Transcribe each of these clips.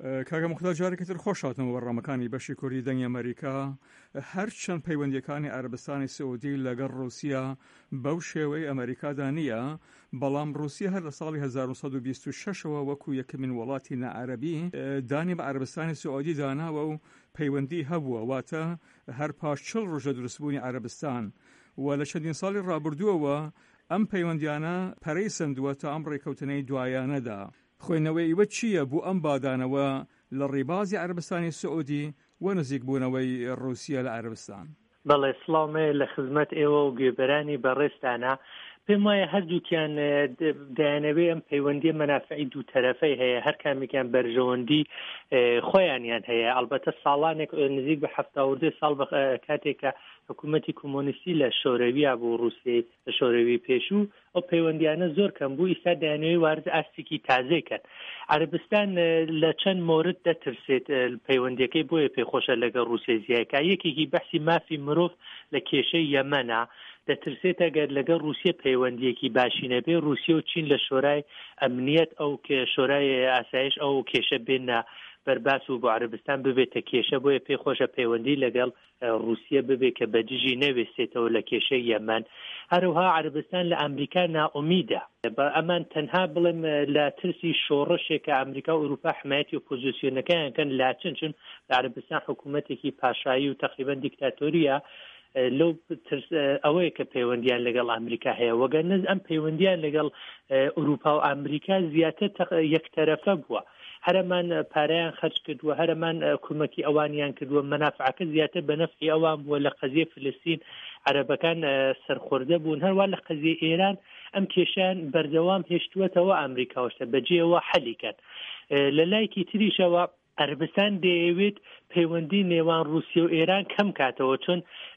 کاگە مختار جارێکتر خۆش هاتنەوە بەڕامەکانی بەشی کوردی دەنگی ئەمریکا هەرچەند پەیوەندیەکانی عەرەبستانی سعودی لەگەڵ رووسیا بەو شێوەی ئەمریکادا نییە، بەڵام رووسیا هەر لە ساڵی 1926ەوە وەکو یەکەمین وڵاتی نەعەرەبی دانی بە عەرەبستانی سعودی داناوە و پەیوەندی هەبووە، واتە هەر پاش 40 ڕۆژە دروستبوونی عەرەبستان و لە چەندین ساڵی ڕابردووەوە ئەم پەیوەندیانە پەرەی سندووە تا ئەم ڕێکەوتنەی دوایانەدا. خوێندنەوەی ئیوە چییە بوو ئەم بادانەوە لە ڕێبازی عەرەبستانی سعودی و نزیک بوونەوەی رووسیا لە عەرەبستان؟ بەڵێ سڵاومێ لە خزمەت ئێوە و گوێبەرانی بەڕێستانە. پێم وایە هەردووکیان دایانەوێ ئەم پەیوەندی مەنافعی دوو تەرەفەی هەیە، هەر کامێکیان بەرژەوەندی خۆیانیان هەیە. ئەلبەتە ساڵانێک نزیک بە 70 ساڵ کاتێکە حکوومەتی کۆمۆنیستی لە شۆرەویە بۆ رووسیای لە شۆرەوی پێشوو ئەو پەیوەندیانە زۆر کەم بوو. ئیستا دایانەوەی وارد ئاستێکی تازەیکەن. عەرەبستان لە چەند مۆرد دەترسێت پەیوەندیەکەی بۆیە پێخۆشە لەگەڵ رووسیای زیایکە. یەکێکی بەحسی مافی مرۆڤ لە کێشەی یەمەنە، دەترسێت ئەگەر لەگەڵ رووسیا پەیوەندیەکی باشی نەبێ رووسیا و چین لە شۆرای ئەمنیەت ئەو شۆرای ئاسایش ئەو کێشە بێنە بەرباس و بۆ عەرەبستان ببێتە کێشە. بۆیە پێخۆشە پەیوەندی لەگەڵ رووسیا ببێ کە بەدژی نەوێستێتەوە لە کێشەی یەمەن. هەروها عەرەبستان لە ئەمریکا نائومیدە. ئەمان تەنها بڵێم لە ترسی شۆڕشێکە ئەمریکا و ئوروپا حمایەتی ئۆپۆزیسیۆنەکەیانکەن لاچن، چون لە عەرەبستان حکوومەتێکی پاشایی و تەقریبەن دیکتاتۆریە. لەو ئەوەیە کە پەیوەندیان لەگەڵ ئەمریکا هەیە، وەگەنە ئەم پەیوەندیان لەگەڵ ئوروپا و ئەمریکا زیاتر یەکتەرەفە بووە. هەرمان پارەیان خەرج کردووە، هەرمان کۆمەکی ئەوانیان کردووە، مەنافعەکە زیاتر بە نەفعی ئەوان بووە. لە قەزیە فلستین عەرەبەکان سەرخۆردە بوون، هەروە لە قەزیە ئێران ئەم کێشیان بەردەوام هێشتووەتەوە ئەمریکاوەشتە بەجێەوە حەلیکەن. لە لایەکی تریشەوە عەرەبستان دەیەوێت پەیوەندی نێوان رووسیا و ئێران کەم کاتەوە، چۆن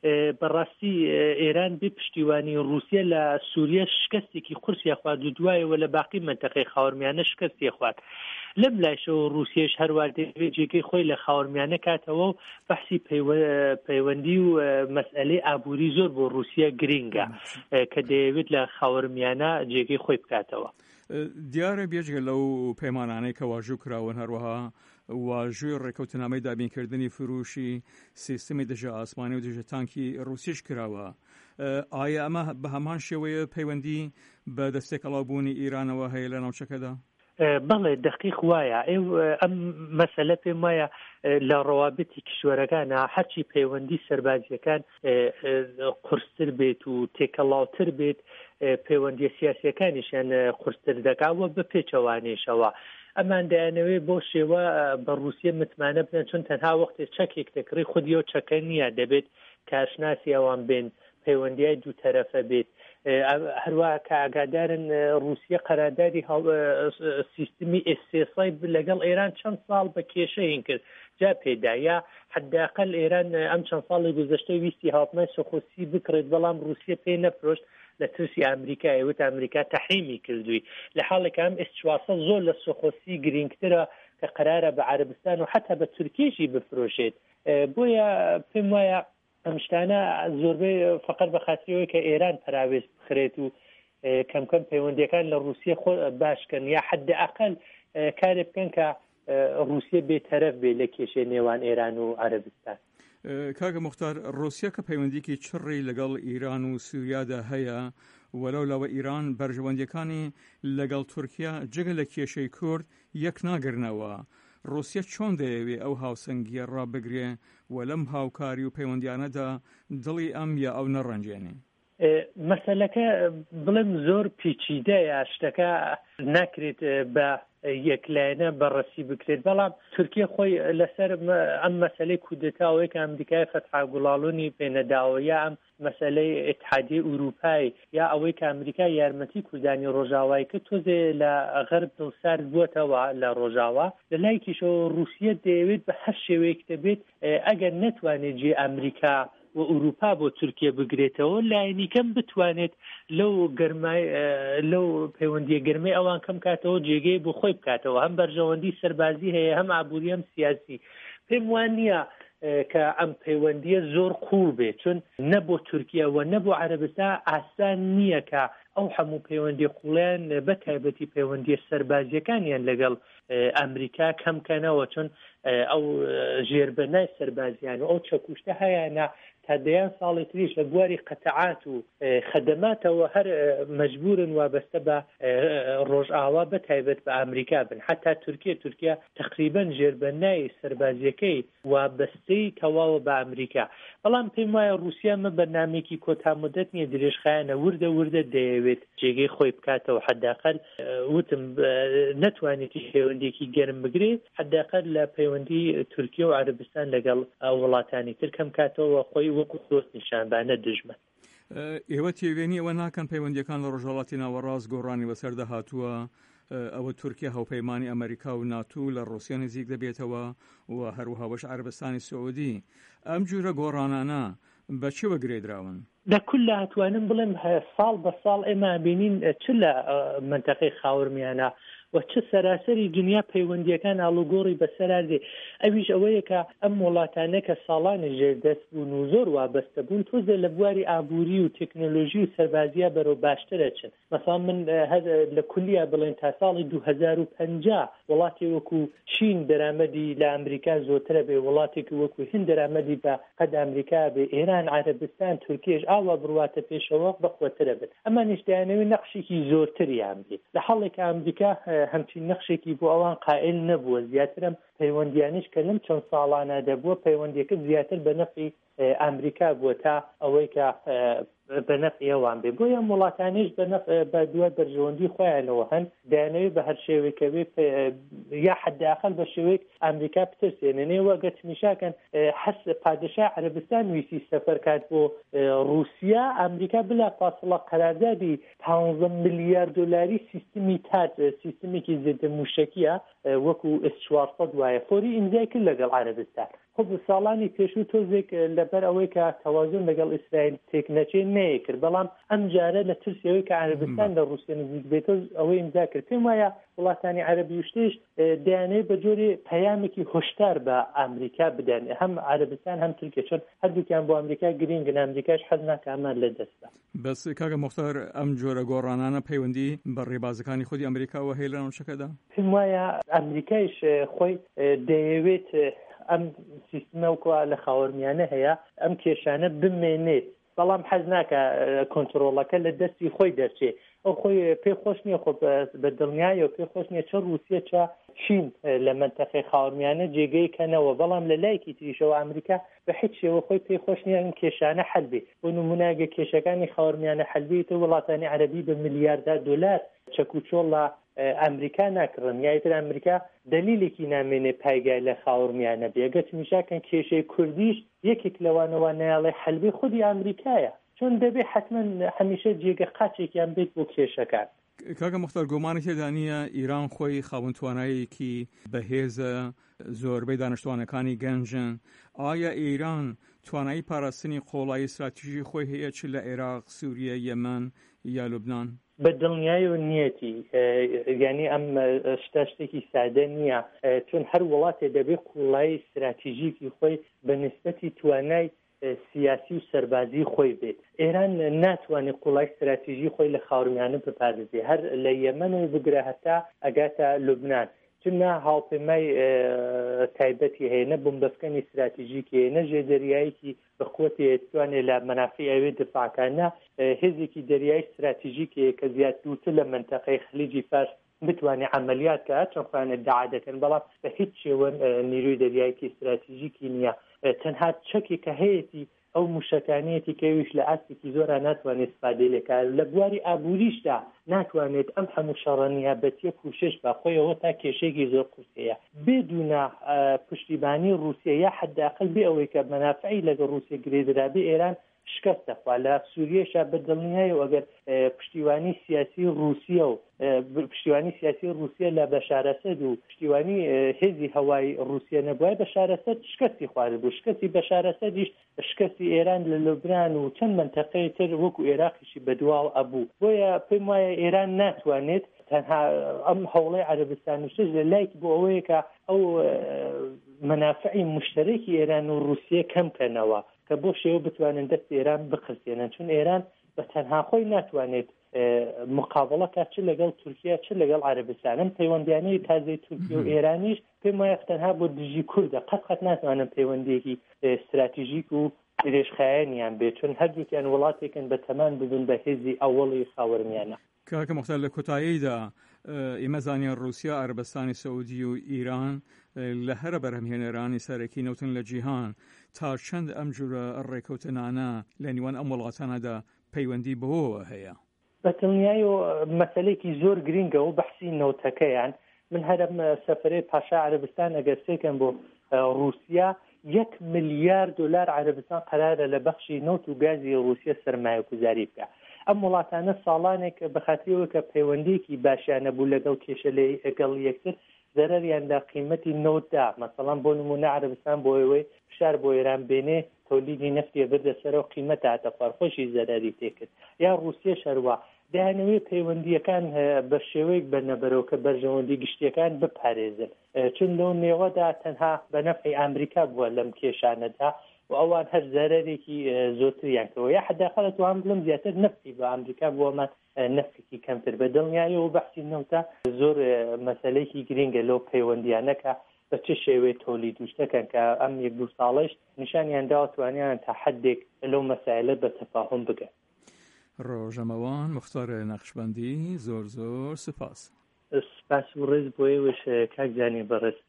بەڕاستی ئێران بێ پشتیوانی رووسیا لە سووریا شکستێکی قورسی خوارد و دوایەوە لە باقی منتەقەی خاوەرمیانە شکستی خوارد. لەم لایشەوە رووسیاش هەروە دەوێت جێگەی خۆی لە خاوەرمیانە کاتەوە و بەحسی پەیوەندی و مەسئلەی ئابووری زۆر بۆ رووسیا گرینگە کە دەیەوێت لە خاوەرمیانە جێگەی خۆی بکاتەوە. دیارە بێژگە لەو پەیمانانەی کە واژوو کراون هەروەها واژووی ڕێکەوتنامەی دابینکردنی فروشی سیستمی دژە ئاسمانی و دژە تانکی رووسیش کراوە. ئایا ئەمە بە هەمان شێوەیە پەیوەندی بە دەستێک ئەڵاوبوونی ئیرانەوە هەیە لە ناوچەکەدا؟ بەڵێ دقیق وایە. ئەم مەسەلە پێم وایە لە ڕەوابەتی کشوەرەکانە هەرچی پەیوەندی سەربازیەکان قورستر بێت و تێکەڵاوتر بێت، پەیوەندی سیاسیەکانیشیان قورستر دەکاوە بە پێچەوانێشەوە. ئەمان دەیانەوێ بۆ شێوە بە رووسیا متمانە بنێن، چون تەنها وەختێ چەکێک دەکڕی خودی و چەکە نییە، دەبێت کارشناسی ئەوان بێن، پەیوەندیای دوو تەرەفە بێت. هەروە کە ئاگادارن رووسیا قەراردادی سیستمی ئێسێسای لەگەڵ ئێران چەند ساڵ بە کێشەین کرد، جا پێدا یا حداقل ئێران ئەم چەند ساڵی گوزەشتە ویستی هاوڵاتیان سەخۆسی بکڕێت، بەڵام رووسیا پێی نەفرۆشت لە ترسی ئەمریکای وت ئەمریکا تەحریمی کردووی. لە حاڵێک ئەم S-400 زۆر لە سەخۆسی گرنگترە کە قەرارە بە عەرەبستان و حتا بە تورکیەشی بفرۆشێت. بۆیە پێم وایە ئەم شتانە زۆربەی فقط بە خاتریەوەی کە ئێران پراوێست بخرێت و کەم پەیوەندیەکان لە رووسیا خۆ باشکەن، یا حداقل کارێ بکەن کە رووسیا بێتەرەف بێ لە کێشەی نێوان ئێران و عەرەبستان. کاگە مختار، رووسیا کە پەیوەندیەکی چڕی لەگەڵ ئیران و سووریادا هەیە، وەلەو لەوە ئیران بەرژەوەندیەکانی لەگەڵ تورکیا جگە لە کێشەی کورد یەک ناگرنەوە، رووسیا چۆن دەیەوێ ئەو هاوسەنگیە ڕابگرێ و لەم هاوکاری و پەیوەندیانەدا دڵی ئەم یا ئەو نەڕەنجێنێ؟ مەسەلەکە بڵێم زۆر پیچیدەیە، شتەکە ناکرێت بە یەکلایەنە بەڕەسی بکرێت، بەڵام تورکیا خۆی لەسەر ئەم مەسەلەی کودەتاوەیە کە ئەمریکای فەتح گوڵاڵوونی پێنەداوە، یا ئەم مەسەلەی ئیتحادیە ئوروپای، یا ئەوەی کە ئەمریکا یارمەتی کوردانی ڕۆژاوای کرد، تۆزێ لە غەرب دڵسارد بووەتەوە لە ڕۆژاوا. لە لایەکیشەوە رووسیا دەیەوێت بە هەر شێوەیەک دەبێت ئەگەر نەتوانێت جێ ئەمریکا و ئوروپا بۆ تورکیا بگرێتەوە، لایەنی کەم بتوانێت لەو پەیوەندیە گەرمەی ئەوان کەم کاتەوە جێگەی بۆ خۆی بکاتەوە، هەم بەرژەوەندی سەربازی هەیە، هەم ئابووری، هەم سیاسی. پێم وان نییە کە ئەم پەیوەندیە زۆر قوڵ بێت، چون نە بۆ تورکیا و نە بۆ عەرەبستان ئاسان نییە کە ئەو هەموو پەیوەندی قوڵیان بە تایبەتی پەیوەندی سەربازیەکانیان لەگەڵ ئەمریکا کەمکەنەوە چون ئەو ژێربەنای سەربازیان و ئەو چەکوشتە هەیەە تا دەیان ساڵی تریش لە بواری قەتەعات و خەدەماتەوە هەر مەجبورن وابەستە بە ڕۆژئاوا بە تایبەت بە ئەمریکا بن حتا تورکیا تقریبەن ژێربەنای سەربازیەکەی وابەستەی تەواوە بە ئەمریکا بەڵام پێم وایە رووسیا مە بەرنامێکی کۆتامودەت نیە درێژخایەنە وردە دەیەوێت جێگەی خۆی بکاتەوە حداقل وتم نەتوانێتی پەیوەندێکی گەرم بگرێت حداقل لە پەیوەندی تورکیا و عەرەبستان لەگەڵ وڵاتانی تر کەم کاتەوە خۆی وەکو دۆست نیشانبانە دژمن. ئێوە تێوێنی ئەوە ناکەن پەیوەندیەکان لە ڕۆژهەڵاتی ناوەڕاست گۆڕانی بەسەردا هاتووە ئەوە تورکیا هاوپەیمانی ئەمریکا و ناتو لە ڕۆسیا نزیک دەبێتەوە و هەروەها بەش عەرەبستانی سعودی ئەم جورە گۆڕانانە بە چی وەگرێدراون؟ لەکل هاتوانم بڵێم ساڵ بە ساڵ ئێمە بینین چ لە منتەقەی خاورمیانە و چه سەراسەری دنیا پەیوەندیەکان ئاڵوگۆڕی بەسەراردێ ئەویش ئەوەیە کە ئەم وڵاتانە کە ساڵانی ژێردەست بوون و زۆر وابەستە بوون تۆزە لە بواری ئابووری و تەکنۆلۆژی و سەربازیە بەرەو باشترە چن مثلا من لە کولیە بڵێن تا ساڵی 2050 وڵاتی وەکو چین دەرامەدی لە ئەمریکا زۆرترە بێ وڵاتێکی وەکو هند دەرامەدی بە قەد ئەمریکا بێ ئێران عەرەبستان تورکیش ئاوا بڕواتە پێشەوە بەخوەترە بێت ئەمە نیشتیانەوەی نەقشێکی زۆرتریان بێ لە حاڵێک ئەمریکا همچین نەخشێکی بۆ ئەوان قائل نەبووە زیاترم پەیوەندیانش کە لەم چەند ساڵانە دەبووە پەیوەندیەکە زیاتر بە نەفعی ئەمریکا بووە تا ئەوەی کە بە نەفعی ئەوان بێ بۆ یان وڵاتانیش بە دوای بەرژەوەندی خۆیانەوە هەن دەیانەوێت بە هەر شێوەیەکەوێ یا حداقل بە شێوەیەک ئەمریکا بترسێنێنێوە گەتمیشاکەن حەس پادشا عەرەبستان ویسی سەفەر کات بۆ رووسیا ئەمریکا بلا فاصلە قەراردادی 15 میلیارد دلاری سیستمی تات سیستمێکی زێدە موشکیە وەکو S-400 وایە فۆری ئیمزای کرد لەگەڵ عەرەبستان خب ساڵانی پێشوو تۆزێک لەبەر ئەوەی کە تەوازن لەگەڵ ئیسرائیل تێک نەچێت نەیەکرد بەڵام ئەم جارە لە ترسیەوەی کە عەرەبستان لە رووسیا نزیک بێتەوە ئەوەی ئیمزا کرد پێم وایە وڵاتانی عەرەبی و شتێش دەیانەوێت بە جۆرێ پەیامێکی هۆشدار بە ئەمریکا بدەن هەم عەرەبستان هەم تورکیا چۆن هەردووکیان بۆ ئەمریکا گرنگن ئەمریکاش حەز ناکە ئەمان لە دەستە بەس کاکە مختار ئەم جۆرە گۆڕانانە پەیوەندی بە ڕێبازەکانی خودی ئەمریکاوە هەیە لە ناوچەکەدا پێم وایە ئەمریکایش خۆی دەیەوێت ئەم سیستمە وکوە لە خاوەرمیانە هەیە ئەم کێشانە بمێنێت بەڵام حەز ناکە کۆنتڕۆڵەکە لە دەستی خۆی دەرچێت ئەو خۆی پێخۆش نییە خۆ بە دڵنیایە و پێخۆش نییە چە رووسیا چە چین لە منتەقەی خاوەرمیانە جێگەی کەنەوە بەڵام لە لایەکی تریشەوە ئەمریکا بە هیچ شێوە خۆی پێخۆش نییە ئەم کێشانە حەل بێ بۆ نموناگە کێشەکانی خاوەرمیانە حەل بێتە وڵاتانی عەرەبی بە میلیاردە دۆلار چەکوچۆڵ لە ئەمریکا ناکڕن یایتر ئەمریکا دلیلێکی نامێنێ پایگای لە خاوەرمیانە بێگەت میشاکەن کێشەی کوردیش یەکێک لەوانەوە نەیاڵێ حەلبی خودی ئەمریکایە چون دەبێ حتما هەمیشە جێگە قاچێکیان بێت بۆ کێشەکان کاکە مختار گومانی تێدا نییە ئیران خۆی خاوەن توانایەکی بەهێزە زۆربەی دانیشتوانەکانی گەنجن ئایا ئیران توانایی پاراستنی قۆڵایی استراتیژی خۆی هەیە چ لە عێراق سووریە یەمەن یا لوبنان بە دڵنیایی و نیەتی یعنی ئەم شتێکی سادە نییە چون هەر وڵاتێ دەبێت قوڵایی استراتیژیکی خۆی بە نسبەتی توانای سیاسی و سەربازی خۆی بێت ئێران ناتوانێت قوڵای استراتیژی خۆی لە خاوەرمیانە بپارێزێ هەر لە یەمەن و بگرە هەتا ئەگاتە لوبنان چونە هاوپەیمای تایبەتی هەیە نە بۆمبەفکەنی استراتیژیکی هەیە نە ژێردەریایەکی بەخۆتی توانێت لە مەنافعی ئەوێ دفاعکانە هێزێکی دەریایی استراتیژیکی کە زیات دووتر لە منتەقەی خلیجی فارس بتوانێت عملیات کە چەندخوانێت داعا دەکەن بەڵام بە هیچ شێوە نیروی دەریایەکی استراتیژیکی نییە تەنها چەکی کە هەیەی ئەو موشەکانیەتی کەویش لە ئاستێکی زۆرە ناتوانێت استفادەی لێکار لە بواری ئابووریشدا ناتوانێت ئەم هەموو شەڕەنیابەتیە پوشش بە خۆیەوە تا کێشێکی زۆر قورسەیە بێدونە پشتیبانی رووسیا یا حداقل بێ ئەوەی کە مەنافعی لەگەڵ رووسیا گرێدرابێ ئێران شکست دەخوا لە سووریەشە بە دڵنیایە ئەگەر پشتیوانی سیاسی رووسیا و پشتیوانی سیاسی رووسیا لە بەشار ئەسەد و پشتیوانی هێزی هەوای رووسیا نەبووە بەشار ئەسەد شکستی خوارد بوو شکستی بەشار ئەسەدیش شکستی ئێران لە لوبنان و چەند منتەقەی تر وەکو عێراقیشی بەدواو ئەبوو بۆیە پێم وایە ئێران ناتوانێت تەنها ئەم هەوڵەی عەرەبستان و شش لە لایک بۆ ئەوەیە کە ئەو منافعی مشترەکی ئێران و رووسیا کەمکەنەوە کە بۆ شێوە بتوانن دەست ئێران بقرسێنن چون ئێران بە تەنها خۆی ناتوانێت مقابلەکە چ لەگەڵ تورکیا چ لەگەڵ عەرەبستانم پەیوەندیانەی تازەی تورکیا و ئێرانیش پێم وایە تەنها بۆ دژی کوردە قەت ناتوانن پەیوەندیەکی استراتیژیک و درێژخایەنیان بێت چون هەردووکیان وڵاتێکن بە تەمان ببن بە هێزی ئەوڵی خاوەرمیانە. کاکە مختار لە کۆتاییدا ئێمە زانیان رووسیا عەرەبستانی سەعودی و ئیران لە هەرە بەرهەمهێنەرانی سەرەکی نەوتن لە جیهان تا چەند ئەم جورە ڕێکەوتنانە لە نیوان ئەم وڵاتانەدا پەیوەندی بەوەوە هەیە. بەتڵنیایی و مەسەلێکی زۆر گرینگە و بەحسی نەوتەکەیان من هەرم سەفرەی پاشا عەرەبستان ئەگەر سێکەم بۆ رووسیا 1 ملیار دلار عەرەبستان قەرارە لە بەخشی نەوت و گازی رووسیا سەرمایەگوزاری بکە. ئەم وڵاتانە ساڵانێک بەخاتریەوە کە پەیوەندیەکی باشیانە بوو لەگەڵ کێشە لەگەڵ یەکتر زەرەریان لە قیمەتی نەوتدا مەسەڵەن بۆ نمونە عەرەبستان بۆ ئەوەی فشار بۆ ئێران بێنێ تۆلیدی نەفتی بردە سەرەوە قیمەتە هاتە فەرخۆشی زەرەری تێکرد یا رووسیا شەروە دەیانەوێت پەیوەندیەکان بە شێوەیەک بەنەبەرەوە کە بەرژەوەندی گشتیەکان بپارێزن چون لەو نێوەدا تەنها بە نەفعی ئەمریکا بووە لەم کێشانەدا و ئەوان هەر زەرەرێکی زۆرتریان کردەوە یا حداقل توان بڵم زیاتر نەفتی بە ئەمریکا بووەمان نەفێکی کەمتر بە دڵنیایی و بەحسی نەوتە زۆر مەسەلەیەکی گرینگە لەو پەیوەندیانەکە بە چه شێوەیە تۆلید دوشتەکەن کە ئەم 1-2 ساڵەش نیشانیان داوە توانیان تا حدێک لەو مەسائلە بە تەفاهم بگەن. ڕۆژەمەوان مختار نەقشبەندی زۆر سپاس. سپاس و ڕێز بۆ ئێوەش کاک جانی بەڕێز.